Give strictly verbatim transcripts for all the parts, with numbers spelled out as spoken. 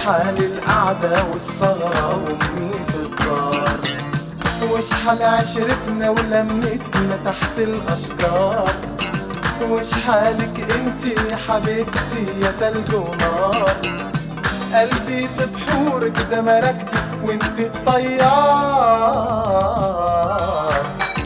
حال القعدة والسهرة وامي في الدار، وش حال عشرتنا ولمتنا تحت الاشجار، وش حالك انتي يا حبيبتي يا تلج ونار، قلبي في بحورك ده مراكبي وانتي الطيار.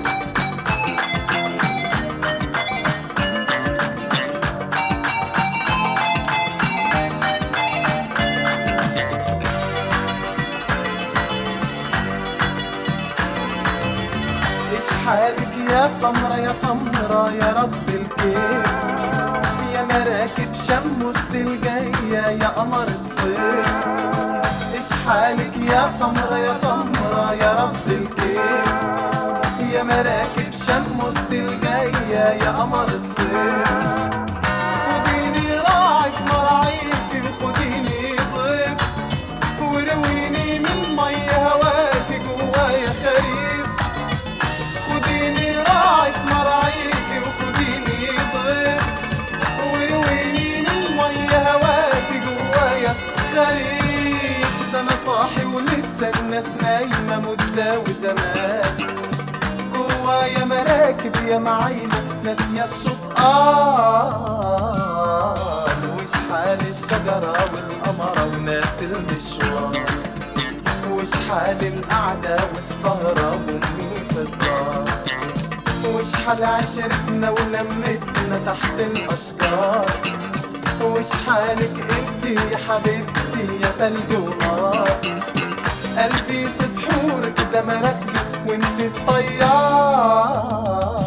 ايش حالك يا سمرة يا طمرة يا رب الكيف، يا مراكب شم وسط الجاية يا قمر الصيف. ايش حالك يا سمرة يا طمرة يا رب الكيف، يا مراكب شم وسط الجاية يا قمر الصيف. خديني راعك مراعيكي وخديني ضيف، ورويني من مي هواكي جوايا خريف. خديني راعك مراعيكي وخديني ضيف، ورويني من مي هواكي جوايا خريف. ده انا صاحي ولسه الناس نايمة مدة وزمان، جوايا مراكب يا معاينة ناسية الشطآن. وش حال الشجرة والقمرة وناس المشوار، وش حال القعدة والسهرة وامي في الدار، وش حال عشرتنا ولمتنا تحت الاشجار، وش حالك انتي يا حبيبتي يا تلج ونار، قلبي في بحورك ده مراكبي وانتي الطيار.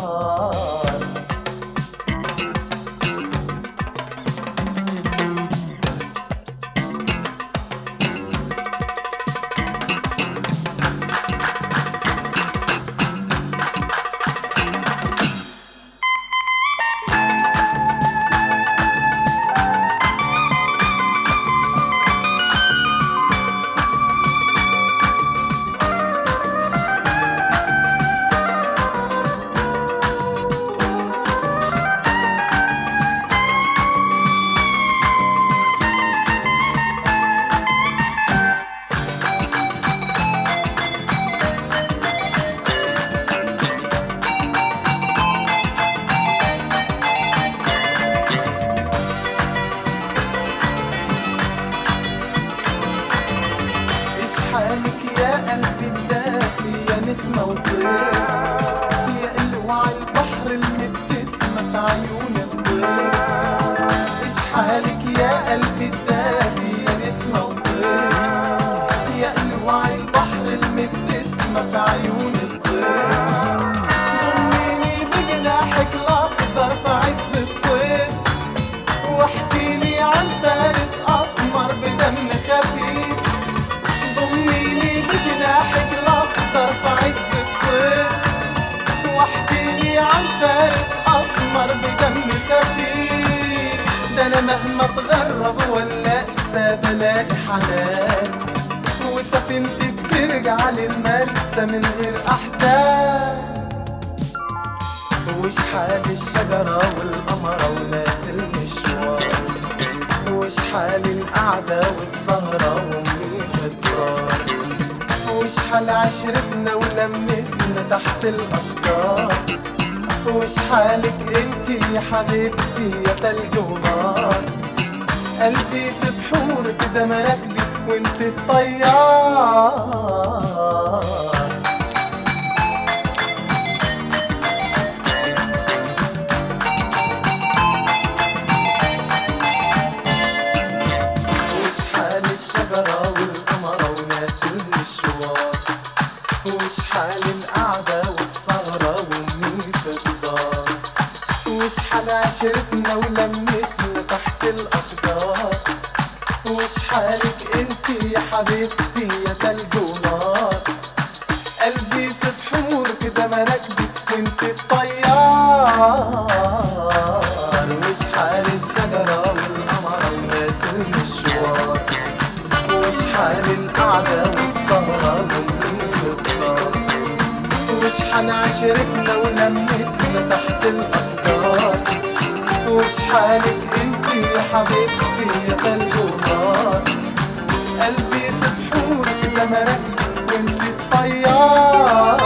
حالك يا قلبي الدافي يا نسمة وطير، يا قلوع البحر المبتسمة في عيون الطير. ايش حالك يا قلبي الدافي يا نسمة وطير، يا قلوع البحر المبتسمة في عيون الطير. ضميني بجناحك الاخضر في عز الصيف، واحكيلي عن فارس اسمر بدم خفيف. ضميني بجناحك الاخضر في عز الصيف، واحكيلي عن فارس اسمر بدم خفيف. ده انا مهما اتغرب ولا انسى بلاقي حنان، وسفينتي بترجع للمرسى من غير احزان. وش حال الشجرة والقمرة وناس المشوار، وش حال القعدة والسهرة وامي في الدار، وش حال عشرتنا ولمتنا تحت الاشجار، وش حالك انتي يا حبيبتي يا تلج ونار، قلبي في بحورك ده مراكبي وانتي الطيار. وش حال القعدة والسهرة وامي في الدار، وش حال عشرتنا ولمتنا تحت الاشجار، وش حالك انتي يا حبيبتي يا تلج ونار، قلبي في بحورك ده مراكبي وانتي الطيار. وش حال الشجرة والقمرة وناس المشوار، وش حال القعدة والسهرة وامي في الدار، وش حال عشرتنا ولمتنا تحت الاشجار، وش حالك انتي يا حبيبتي يا تلج ونار، القمر وانت الطيار،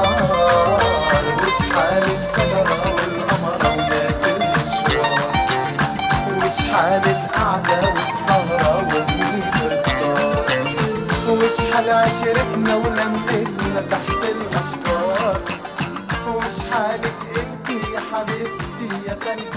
وش حال الشجرة والقمرة وناس المشوار، وش حال القعدة والسهرة ومين الدار، وش حال عشرتنا ولمتنا تحت الأشجار، وش حالك انتي يا حبيبتي يا خالتي